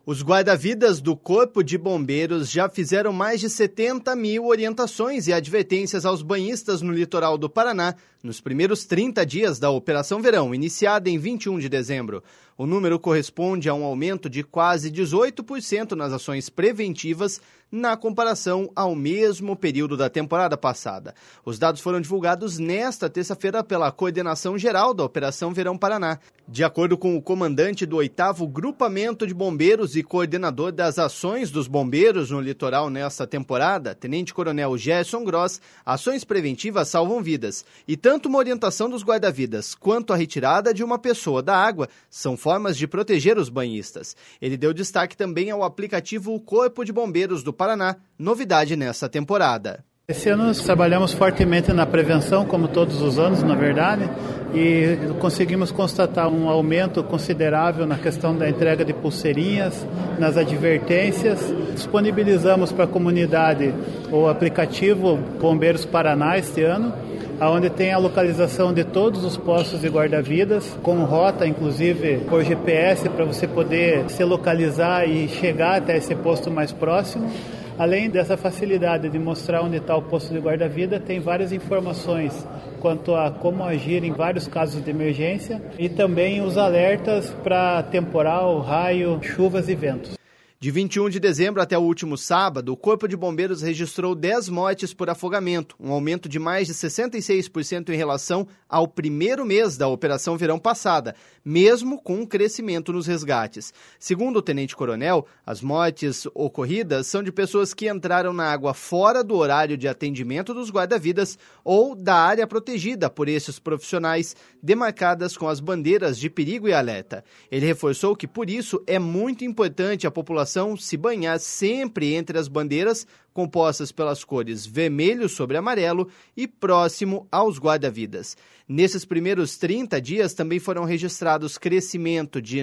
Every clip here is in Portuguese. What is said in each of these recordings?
Os guarda-vidas do Corpo de Bombeiros já fizeram mais de 70 mil orientações e advertências aos banhistas no litoral do Paraná nos primeiros 30 dias da Operação Verão, iniciada em 21 de dezembro. O número corresponde a um aumento de quase 18% nas ações preventivas na comparação ao mesmo período da temporada passada. Os dados foram divulgados nesta terça-feira pela Coordenação Geral da Operação Verão Paraná. De acordo com o comandante do 8º Grupamento de Bombeiros e coordenador das ações dos bombeiros no litoral nesta temporada, Tenente-Coronel Gerson Gross, ações preventivas salvam vidas. E tanto uma orientação dos guarda-vidas quanto a retirada de uma pessoa da água são formas de proteger os banhistas. Ele deu destaque também ao aplicativo Corpo de Bombeiros do Paraná, novidade nesta temporada. Esse ano nós trabalhamos fortemente na prevenção, como todos os anos, na verdade, e conseguimos constatar um aumento considerável na questão da entrega de pulseirinhas, nas advertências. Disponibilizamos para a comunidade o aplicativo Bombeiros Paraná este ano, onde tem a localização de todos os postos de guarda-vidas, com rota, inclusive, por GPS, para você poder se localizar e chegar até esse posto mais próximo. Além dessa facilidade de mostrar onde está o posto de guarda-vida, tem várias informações quanto a como agir em vários casos de emergência e também os alertas para temporal, raio, chuvas e ventos. De 21 de dezembro até o último sábado, o Corpo de Bombeiros registrou 10 mortes por afogamento, um aumento de mais de 66% em relação ao primeiro mês da Operação Verão passada, mesmo com um crescimento nos resgates. Segundo o tenente-coronel, as mortes ocorridas são de pessoas que entraram na água fora do horário de atendimento dos guarda-vidas ou da área protegida por esses profissionais, demarcadas com as bandeiras de perigo e alerta. Ele reforçou que, por isso, é muito importante a população se banhar sempre entre as bandeiras compostas pelas cores vermelho sobre amarelo e próximo aos guarda-vidas. Nesses primeiros 30 dias também foram registrados crescimento de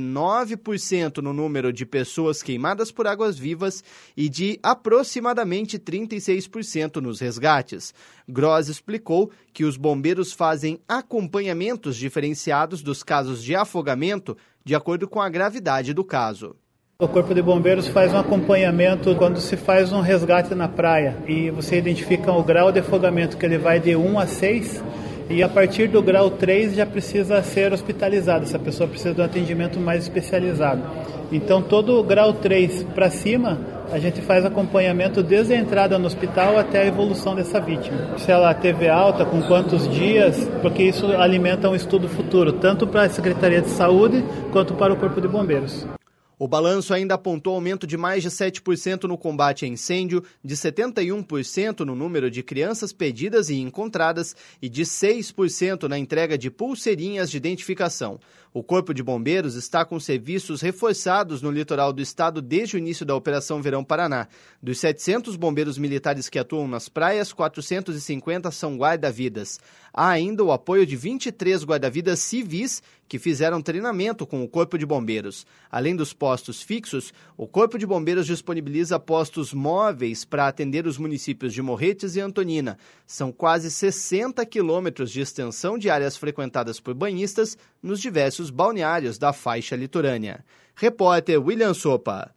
9% no número de pessoas queimadas por águas-vivas e de aproximadamente 36% nos resgates. Gross explicou que os bombeiros fazem acompanhamentos diferenciados dos casos de afogamento de acordo com a gravidade do caso. O Corpo de Bombeiros faz um acompanhamento quando se faz um resgate na praia e você identifica o grau de afogamento, que ele vai de 1 a 6 e a partir do grau 3 já precisa ser hospitalizado, essa pessoa precisa de um atendimento mais especializado. Então todo o grau 3 para cima a gente faz acompanhamento desde a entrada no hospital até a evolução dessa vítima. Se ela teve alta, com quantos dias, porque isso alimenta um estudo futuro, tanto para a Secretaria de Saúde quanto para o Corpo de Bombeiros. O balanço ainda apontou aumento de mais de 7% no combate a incêndio, de 71% no número de crianças perdidas e encontradas e de 6% na entrega de pulseirinhas de identificação. O Corpo de Bombeiros está com serviços reforçados no litoral do estado desde o início da Operação Verão Paraná. Dos 700 bombeiros militares que atuam nas praias, 450 são guarda-vidas. Há ainda o apoio de 23 guarda-vidas civis que fizeram treinamento com o Corpo de Bombeiros. Além dos postos fixos, o Corpo de Bombeiros disponibiliza postos móveis para atender os municípios de Morretes e Antonina. São quase 60 quilômetros de extensão de áreas frequentadas por banhistas nos diversos balneários da faixa litorânea. Repórter William Sopa.